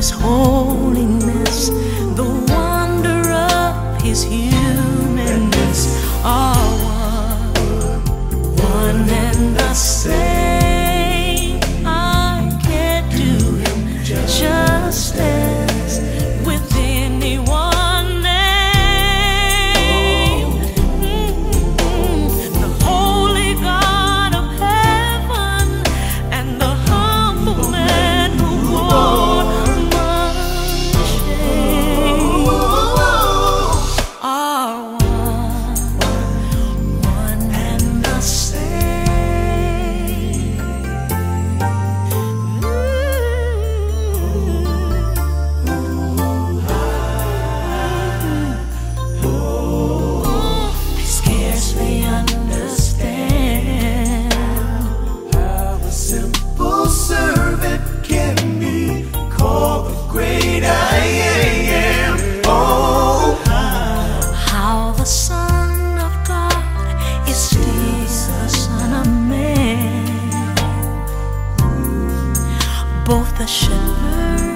His holiness, the wonder of His humanness are one and the same. I can't do Him justice with any one name. The holy God of heaven and the humble man who bore my shame are one and the same. They scarcely understand How a simple servant can be called the great I am. Oh, how the Son of God is still the Son of Man. Both the shepherd